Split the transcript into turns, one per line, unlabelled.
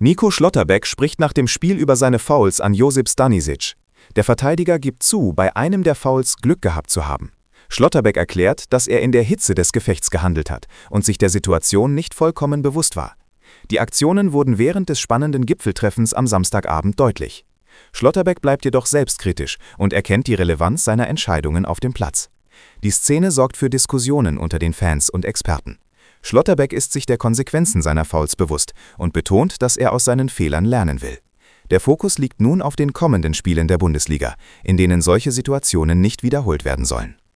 Nico Schlotterbeck spricht nach dem Spiel über seine Fouls an Josip Stanisic. Der Verteidiger gibt zu, bei einem der Fouls Glück gehabt zu haben. Schlotterbeck erklärt, dass er in der Hitze des Gefechts gehandelt hat und sich der Situation nicht vollkommen bewusst war. Die Aktionen wurden während des spannenden Gipfeltreffens am Samstagabend deutlich. Schlotterbeck bleibt jedoch selbstkritisch und erkennt die Relevanz seiner Entscheidungen auf dem Platz. Die Szene sorgt für Diskussionen unter den Fans und Experten. Schlotterbeck ist sich der Konsequenzen seiner Fouls bewusst und betont, dass er aus seinen Fehlern lernen will. Der Fokus liegt nun auf den kommenden Spielen der Bundesliga, in denen solche Situationen nicht wiederholt werden sollen.